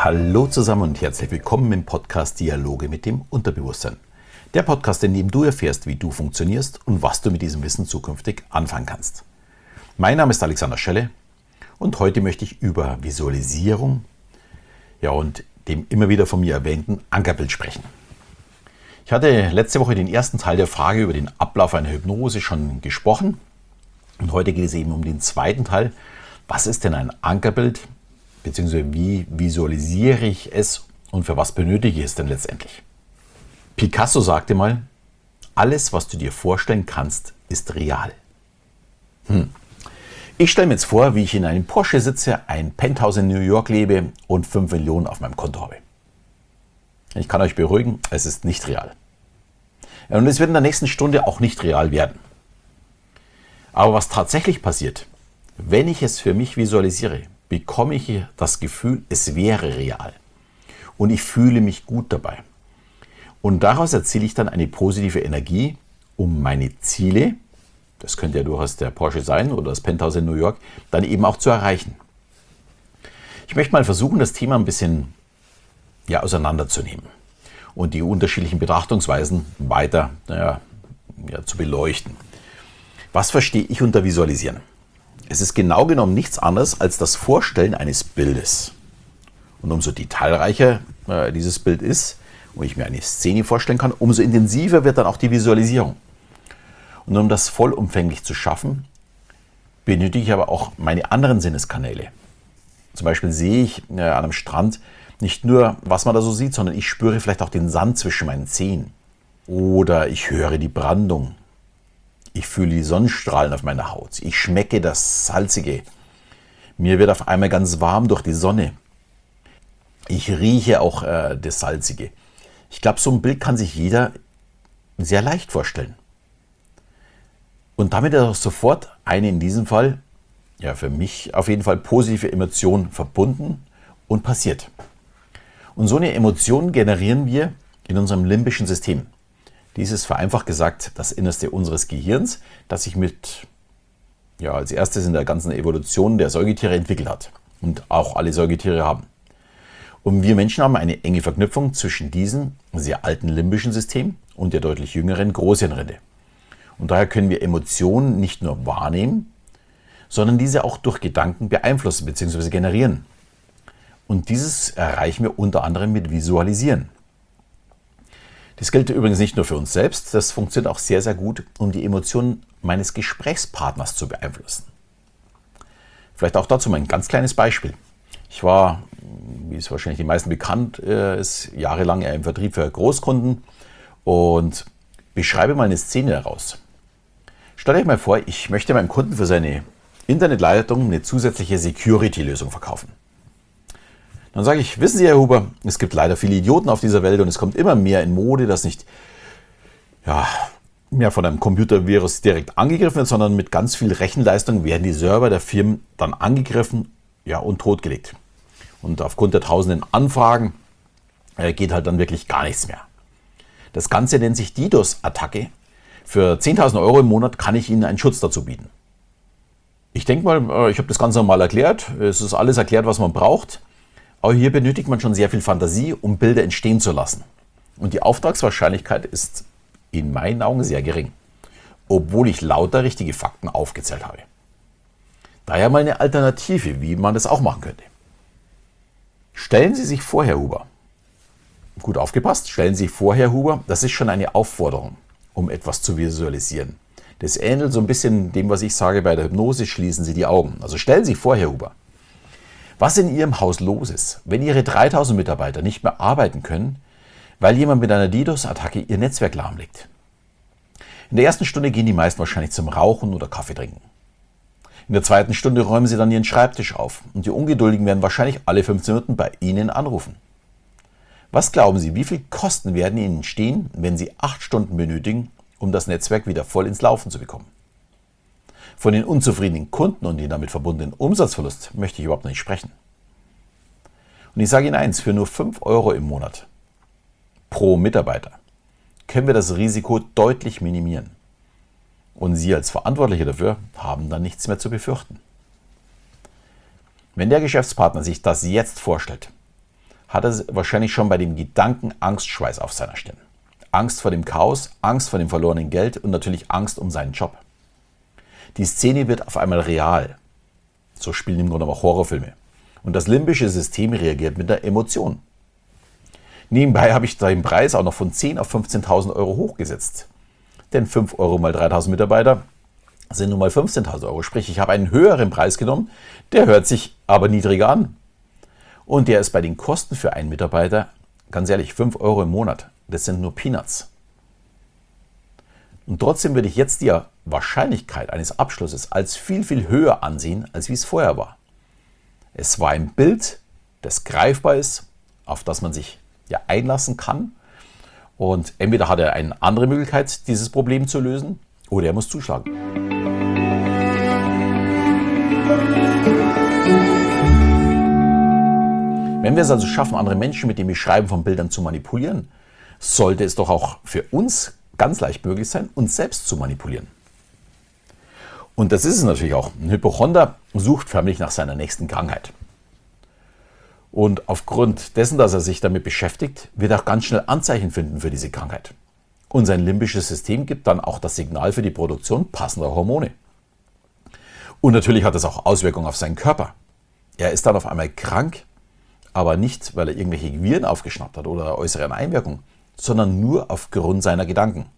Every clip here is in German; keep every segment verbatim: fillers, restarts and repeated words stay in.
Hallo zusammen und herzlich willkommen im Podcast Dialoge mit dem Unterbewusstsein. Der Podcast, in dem du erfährst, wie du funktionierst und was du mit diesem Wissen zukünftig anfangen kannst. Mein Name ist Alexander Schelle und heute möchte ich über Visualisierung ja, und dem immer wieder von mir erwähnten Ankerbild sprechen. Ich hatte letzte Woche den ersten Teil der Frage über den Ablauf einer Hypnose schon gesprochen und heute geht es eben um den zweiten Teil. Was ist denn ein Ankerbild? Beziehungsweise wie visualisiere ich es und für was benötige ich es denn letztendlich? Picasso sagte mal, alles, was du dir vorstellen kannst, ist real. Hm. Ich stelle mir jetzt vor, wie ich in einem Porsche sitze, ein Penthouse in New York lebe und fünf Millionen auf meinem Konto habe. Ich kann euch beruhigen, es ist nicht real. Und es wird in der nächsten Stunde auch nicht real werden. Aber was tatsächlich passiert, wenn ich es für mich visualisiere, bekomme ich das Gefühl, es wäre real. Und ich fühle mich gut dabei. Und daraus erziele ich dann eine positive Energie, um meine Ziele, das könnte ja durchaus der Porsche sein oder das Penthouse in New York, dann eben auch zu erreichen. Ich möchte mal versuchen, das Thema ein bisschen ja, auseinanderzunehmen und die unterschiedlichen Betrachtungsweisen weiter naja, ja, zu beleuchten. Was verstehe ich unter Visualisieren? Es ist genau genommen nichts anderes als das Vorstellen eines Bildes. Und umso detailreicher äh, dieses Bild ist, wo ich mir eine Szene vorstellen kann, umso intensiver wird dann auch die Visualisierung. Und um das vollumfänglich zu schaffen, benötige ich aber auch meine anderen Sinneskanäle. Zum Beispiel sehe ich äh, an einem Strand nicht nur, was man da so sieht, sondern ich spüre vielleicht auch den Sand zwischen meinen Zehen. Oder ich höre die Brandung. Ich fühle die Sonnenstrahlen auf meiner Haut. Ich schmecke das Salzige. Mir wird auf einmal ganz warm durch die Sonne. Ich rieche auch äh, das Salzige. Ich glaube, so ein Bild kann sich jeder sehr leicht vorstellen. Und damit ist auch sofort eine in diesem Fall, ja für mich auf jeden Fall positive Emotion verbunden und passiert. Und so eine Emotion generieren wir in unserem limbischen System. Dies ist vereinfacht gesagt das Innerste unseres Gehirns, das sich mit, ja, als erstes in der ganzen Evolution der Säugetiere entwickelt hat und auch alle Säugetiere haben. Und wir Menschen haben eine enge Verknüpfung zwischen diesem sehr alten limbischen System und der deutlich jüngeren Großhirnrinde. Und daher können wir Emotionen nicht nur wahrnehmen, sondern diese auch durch Gedanken beeinflussen bzw. generieren. Und dieses erreichen wir unter anderem mit Visualisieren. Das gilt übrigens nicht nur für uns selbst, das funktioniert auch sehr, sehr gut, um die Emotionen meines Gesprächspartners zu beeinflussen. Vielleicht auch dazu mal ein ganz kleines Beispiel. Ich war, wie es wahrscheinlich den meisten bekannt ist, jahrelang im Vertrieb für Großkunden und beschreibe mal eine Szene daraus. Stellt euch mal vor, ich möchte meinem Kunden für seine Internetleitung eine zusätzliche Security-Lösung verkaufen. Dann sage ich, wissen Sie, Herr Huber, es gibt leider viele Idioten auf dieser Welt und es kommt immer mehr in Mode, dass nicht ja, mehr von einem Computervirus direkt angegriffen wird, sondern mit ganz viel Rechenleistung werden die Server der Firmen dann angegriffen ja, und totgelegt. Und aufgrund der tausenden Anfragen äh, geht halt dann wirklich gar nichts mehr. Das Ganze nennt sich DDoS-Attacke. Für zehntausend Euro im Monat kann ich Ihnen einen Schutz dazu bieten. Ich denke mal, ich habe das Ganze mal erklärt. Es ist alles erklärt, was man braucht. Aber hier benötigt man schon sehr viel Fantasie, um Bilder entstehen zu lassen. Und die Auftragswahrscheinlichkeit ist in meinen Augen sehr gering, obwohl ich lauter richtige Fakten aufgezählt habe. Daher mal eine Alternative, wie man das auch machen könnte. Stellen Sie sich vor, Herr Huber, gut aufgepasst, stellen Sie sich vor, Herr Huber, das ist schon eine Aufforderung, um etwas zu visualisieren. Das ähnelt so ein bisschen dem, was ich sage bei der Hypnose, schließen Sie die Augen. Also stellen Sie sich vor, Herr Huber, was in Ihrem Haus los ist, wenn Ihre dreitausend Mitarbeiter nicht mehr arbeiten können, weil jemand mit einer DDoS-Attacke Ihr Netzwerk lahmlegt. In der ersten Stunde gehen die meisten wahrscheinlich zum Rauchen oder Kaffee trinken. In der zweiten Stunde räumen sie dann ihren Schreibtisch auf und die Ungeduldigen werden wahrscheinlich alle fünfzehn Minuten bei Ihnen anrufen. Was glauben Sie, wie viel Kosten werden Ihnen entstehen, wenn Sie acht Stunden benötigen, um das Netzwerk wieder voll ins Laufen zu bekommen? Von den unzufriedenen Kunden und den damit verbundenen Umsatzverlust möchte ich überhaupt nicht sprechen. Und ich sage Ihnen eins, für nur fünf Euro im Monat pro Mitarbeiter können wir das Risiko deutlich minimieren. Und Sie als Verantwortliche dafür haben dann nichts mehr zu befürchten. Wenn der Geschäftspartner sich das jetzt vorstellt, hat er wahrscheinlich schon bei dem Gedanken Angstschweiß auf seiner Stirn. Angst vor dem Chaos, Angst vor dem verlorenen Geld und natürlich Angst um seinen Job. Die Szene wird auf einmal real. So spielen im Grunde auch Horrorfilme. Und das limbische System reagiert mit der Emotion. Nebenbei habe ich den Preis auch noch von zehn auf fünfzehntausend Euro hochgesetzt. Denn fünf Euro mal dreitausend Mitarbeiter sind nun mal fünfzehntausend Euro. Sprich, ich habe einen höheren Preis genommen, der hört sich aber niedriger an. Und der ist bei den Kosten für einen Mitarbeiter, ganz ehrlich, fünf Euro im Monat. Das sind nur Peanuts. Und trotzdem würde ich jetzt die Wahrscheinlichkeit eines Abschlusses als viel, viel höher ansehen, als wie es vorher war. Es war ein Bild, das greifbar ist, auf das man sich ja einlassen kann. Und entweder hat er eine andere Möglichkeit, dieses Problem zu lösen, oder er muss zuschlagen. Wenn wir es also schaffen, andere Menschen mit dem Beschreiben von Bildern zu manipulieren, sollte es doch auch für uns ganz leicht möglich sein, uns selbst zu manipulieren. Und das ist es natürlich auch. Ein Hypochonder sucht förmlich nach seiner nächsten Krankheit. Und aufgrund dessen, dass er sich damit beschäftigt, wird er auch ganz schnell Anzeichen finden für diese Krankheit. Und sein limbisches System gibt dann auch das Signal für die Produktion passender Hormone. Und natürlich hat das auch Auswirkungen auf seinen Körper. Er ist dann auf einmal krank, aber nicht, weil er irgendwelche Viren aufgeschnappt hat oder äußere Einwirkungen, sondern nur aufgrund seiner Gedanken.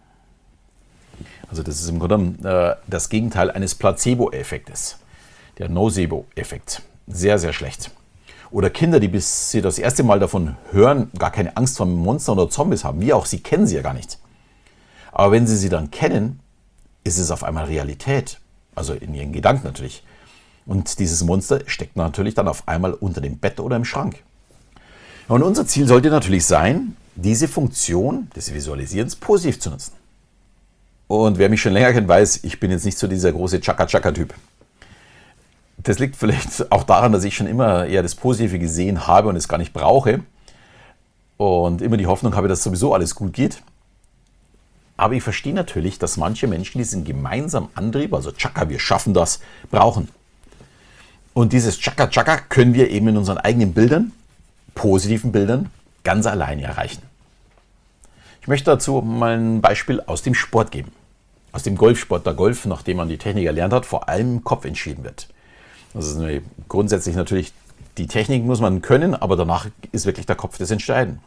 Also das ist im Grunde äh, das Gegenteil eines Placebo-Effektes, der Nocebo-Effekt. Sehr, sehr schlecht. Oder Kinder, die bis sie das erste Mal davon hören, gar keine Angst vor Monstern oder Zombies haben. Wie auch, sie kennen sie ja gar nicht. Aber wenn sie sie dann kennen, ist es auf einmal Realität. Also in ihren Gedanken natürlich. Und dieses Monster steckt natürlich dann auf einmal unter dem Bett oder im Schrank. Und unser Ziel sollte natürlich sein, diese Funktion des Visualisierens positiv zu nutzen. Und wer mich schon länger kennt, weiß, ich bin jetzt nicht so dieser große Chaka-Chaka-Typ. Das liegt vielleicht auch daran, dass ich schon immer eher das Positive gesehen habe und es gar nicht brauche. Und immer die Hoffnung habe, dass sowieso alles gut geht. Aber ich verstehe natürlich, dass manche Menschen diesen gemeinsamen Antrieb, also Chaka, wir schaffen das, brauchen. Und dieses Chaka-Chaka können wir eben in unseren eigenen Bildern, positiven Bildern, ganz alleine erreichen. Ich möchte dazu mal ein Beispiel aus dem Sport geben. Aus dem Golfsport, der Golf, nachdem man die Technik erlernt hat, vor allem im Kopf entschieden wird. Das ist eine, grundsätzlich natürlich, die Technik muss man können, aber danach ist wirklich der Kopf das Entscheidende.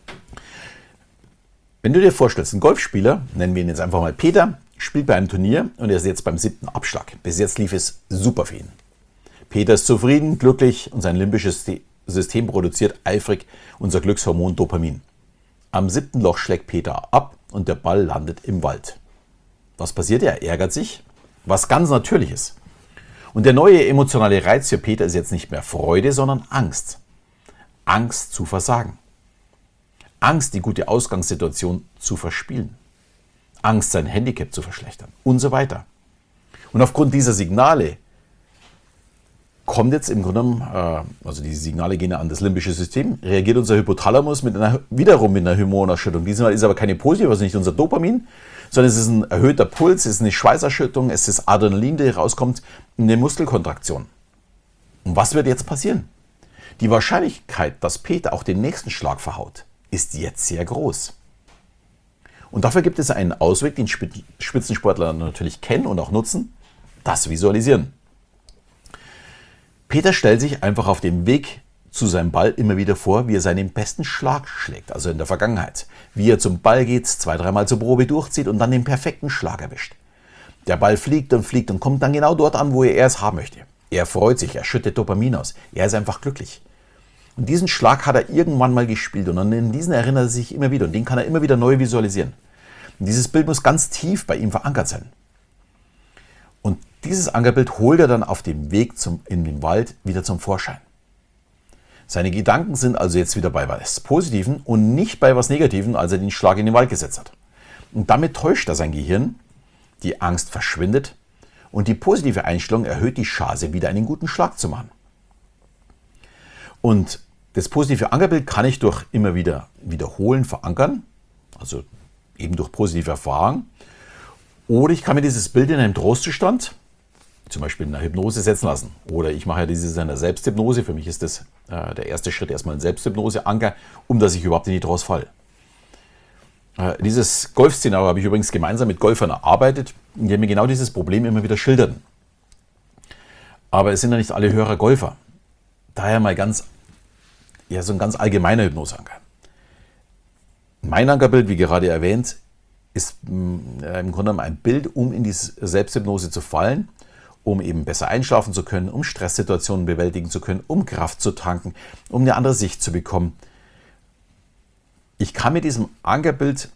Wenn du dir vorstellst, ein Golfspieler, nennen wir ihn jetzt einfach mal Peter, spielt bei einem Turnier und er ist jetzt beim siebten Abschlag. Bis jetzt lief es super für ihn. Peter ist zufrieden, glücklich und sein limbisches System produziert eifrig unser Glückshormon Dopamin. Am siebten Loch schlägt Peter ab und der Ball landet im Wald. Was passiert? Er ärgert sich, was ganz natürlich ist. Und der neue emotionale Reiz für Peter ist jetzt nicht mehr Freude, sondern Angst. Angst zu versagen. Angst, die gute Ausgangssituation zu verspielen. Angst, sein Handicap zu verschlechtern und so weiter. Und aufgrund dieser Signale kommt jetzt im Grunde genommen, also diese Signale gehen an das limbische System, reagiert unser Hypothalamus mit einer, wiederum mit einer Hormonausschüttung. Diesmal ist aber keine positive, also nicht unser Dopamin, sondern es ist ein erhöhter Puls, es ist eine Schweißausschüttung, es ist Adrenalin, der rauskommt, eine Muskelkontraktion. Und was wird jetzt passieren? Die Wahrscheinlichkeit, dass Peter auch den nächsten Schlag verhaut, ist jetzt sehr groß. Und dafür gibt es einen Ausweg, den Spitzensportler natürlich kennen und auch nutzen, das Visualisieren. Peter stellt sich einfach auf dem Weg zu seinem Ball immer wieder vor, wie er seinen besten Schlag schlägt, also in der Vergangenheit. Wie er zum Ball geht, zwei, dreimal zur Probe durchzieht und dann den perfekten Schlag erwischt. Der Ball fliegt und fliegt und kommt dann genau dort an, wo er es haben möchte. Er freut sich, er schüttet Dopamin aus, er ist einfach glücklich. Und diesen Schlag hat er irgendwann mal gespielt und an diesen erinnert er sich immer wieder und den kann er immer wieder neu visualisieren. Und dieses Bild muss ganz tief bei ihm verankert sein. Und dieses Ankerbild holt er dann auf dem Weg zum, in den Wald wieder zum Vorschein. Seine Gedanken sind also jetzt wieder bei was Positiven und nicht bei was Negativen, als er den Schlag in den Wald gesetzt hat. Und damit täuscht er sein Gehirn, die Angst verschwindet und die positive Einstellung erhöht die Chance, wieder einen guten Schlag zu machen. Und das positive Ankerbild kann ich durch immer wieder wiederholen verankern, also eben durch positive Erfahrungen. Oder ich kann mir dieses Bild in einem Trostzustand zum Beispiel in einer Hypnose setzen lassen. Oder ich mache ja dieses in der Selbsthypnose. Für mich ist das äh, der erste Schritt erstmal ein Selbsthypnose-Anker, um dass ich überhaupt in die Trance falle. Äh, dieses Golfszenario habe ich übrigens gemeinsam mit Golfern erarbeitet, die mir genau dieses Problem immer wieder schilderten. Aber es sind ja nicht alle Hörer Golfer. Daher mal ganz, ja, so ein ganz allgemeiner Hypnoseanker. Mein Ankerbild, wie gerade erwähnt, ist äh, im Grunde genommen ein Bild, um in die Selbsthypnose zu fallen, um eben besser einschlafen zu können, um Stresssituationen bewältigen zu können, um Kraft zu tanken, um eine andere Sicht zu bekommen. Ich kann mit diesem Ankerbild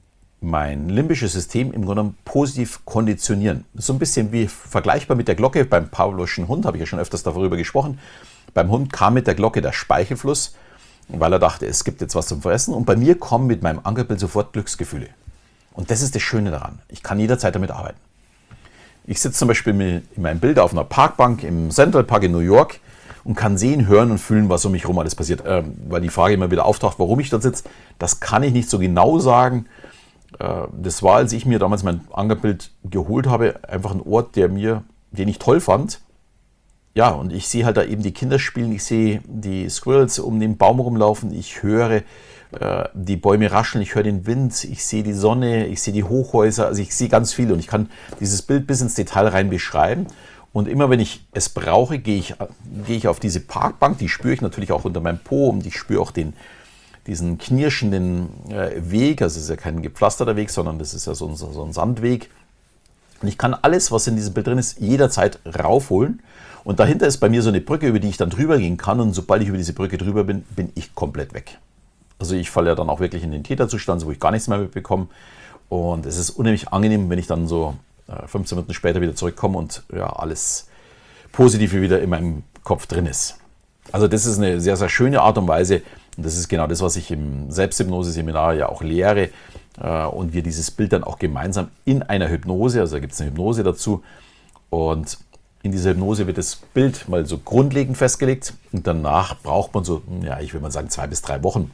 mein limbisches System im Grunde genommen positiv konditionieren. So ein bisschen wie vergleichbar mit der Glocke. Beim Pavlovschen Hund habe ich ja schon öfters darüber gesprochen. Beim Hund kam mit der Glocke der Speichelfluss, weil er dachte, es gibt jetzt was zum Fressen. Und bei mir kommen mit meinem Ankerbild sofort Glücksgefühle. Und das ist das Schöne daran. Ich kann jederzeit damit arbeiten. Ich sitze zum Beispiel in meinem Bild auf einer Parkbank im Central Park in New York und kann sehen, hören und fühlen, was um mich herum alles passiert. Ähm, weil die Frage immer wieder auftaucht, warum ich dort sitze, das kann ich nicht so genau sagen. Äh, das war, als ich mir damals mein Ankerbild geholt habe, einfach ein Ort, der mir, den ich toll fand. Ja, und ich sehe halt da eben die Kinder spielen, ich sehe die Squirrels um den Baum rumlaufen, ich höre äh, die Bäume rascheln, ich höre den Wind, ich sehe die Sonne, ich sehe die Hochhäuser, also ich sehe ganz viel und ich kann dieses Bild bis ins Detail rein beschreiben. Und immer wenn ich es brauche, gehe ich, gehe ich auf diese Parkbank, die spüre ich natürlich auch unter meinem Po und ich spüre auch den, diesen knirschenden äh, Weg, also es ist ja kein gepflasterter Weg, sondern das ist ja so ein, so ein Sandweg. Und ich kann alles, was in diesem Bild drin ist, jederzeit raufholen. Und dahinter ist bei mir so eine Brücke, über die ich dann drüber gehen kann. Und sobald ich über diese Brücke drüber bin, bin ich komplett weg. Also ich falle ja dann auch wirklich in den Täterzustand, wo ich gar nichts mehr mitbekomme. Und es ist unheimlich angenehm, wenn ich dann so fünfzehn Minuten später wieder zurückkomme und ja, alles Positive wieder in meinem Kopf drin ist. Also das ist eine sehr, sehr schöne Art und Weise. Und das ist genau das, was ich im Selbsthypnose-Seminar ja auch lehre. Und wir dieses Bild dann auch gemeinsam in einer Hypnose, also da gibt es eine Hypnose dazu. Und in dieser Hypnose wird das Bild mal so grundlegend festgelegt. Und danach braucht man so, ja, ich will mal sagen, zwei bis drei Wochen.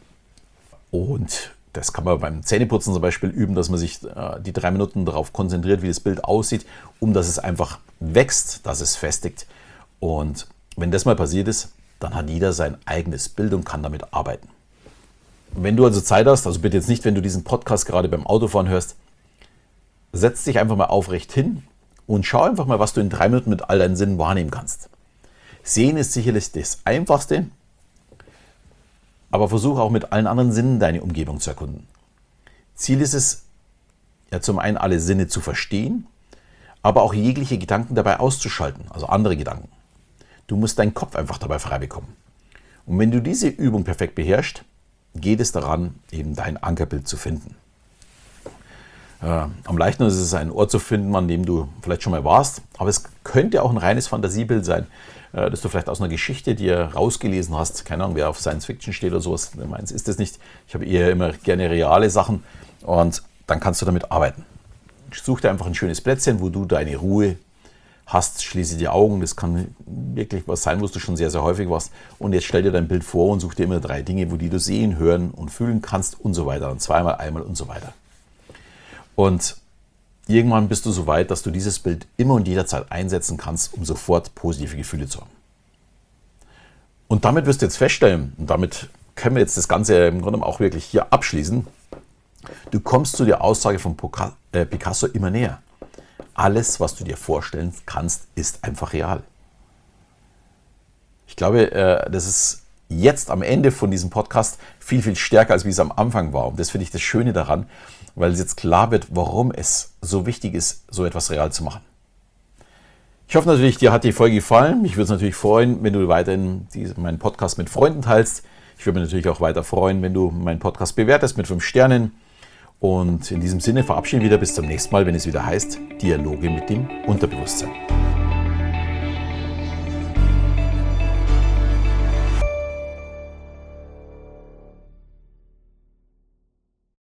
Und das kann man beim Zähneputzen zum Beispiel üben, dass man sich äh, die drei Minuten darauf konzentriert, wie das Bild aussieht, um dass es einfach wächst, dass es festigt. Und wenn das mal passiert ist, dann hat jeder sein eigenes Bild und kann damit arbeiten. Wenn du also Zeit hast, also bitte jetzt nicht, wenn du diesen Podcast gerade beim Autofahren hörst, setz dich einfach mal aufrecht hin und schau einfach mal, was du in drei Minuten mit all deinen Sinnen wahrnehmen kannst. Sehen ist sicherlich das Einfachste, aber versuche auch mit allen anderen Sinnen deine Umgebung zu erkunden. Ziel ist es, ja zum einen alle Sinne zu verstehen, aber auch jegliche Gedanken dabei auszuschalten, also andere Gedanken. Du musst deinen Kopf einfach dabei frei bekommen. Und wenn du diese Übung perfekt beherrschst, geht es daran, eben dein Ankerbild zu finden. Äh, am leichtesten ist es, einen Ort zu finden, an dem du vielleicht schon mal warst, aber es könnte auch ein reines Fantasiebild sein, äh, das du vielleicht aus einer Geschichte dir rausgelesen hast. Keine Ahnung, wer auf Science Fiction steht oder sowas. Meins ist das nicht. Ich habe eher immer gerne reale Sachen und dann kannst du damit arbeiten. Such dir einfach ein schönes Plätzchen, wo du deine Ruhe hast, schließe die Augen. Das kann wirklich was sein, wo du schon sehr, sehr häufig warst. Und jetzt stell dir dein Bild vor und such dir immer drei Dinge, wo die du sehen, hören und fühlen kannst und so weiter. Und zweimal, einmal und so weiter. Und irgendwann bist du so weit, dass du dieses Bild immer und jederzeit einsetzen kannst, um sofort positive Gefühle zu haben. Und damit wirst du jetzt feststellen, und damit können wir jetzt das Ganze im Grunde auch wirklich hier abschließen, du kommst zu der Aussage von Picasso immer näher. Alles, was du dir vorstellen kannst, ist einfach real. Ich glaube, das ist jetzt am Ende von diesem Podcast viel, viel stärker, als wie es am Anfang war. Und das finde ich das Schöne daran, weil es jetzt klar wird, warum es so wichtig ist, so etwas real zu machen. Ich hoffe natürlich, dir hat die Folge gefallen. Mich würde es natürlich freuen, wenn du weiterhin diese, meinen Podcast mit Freunden teilst. Ich würde mich natürlich auch weiter freuen, wenn du meinen Podcast bewertest mit fünf Sternen. Und in diesem Sinne verabschieden wir wieder bis zum nächsten Mal, wenn es wieder heißt Dialoge mit dem Unterbewusstsein.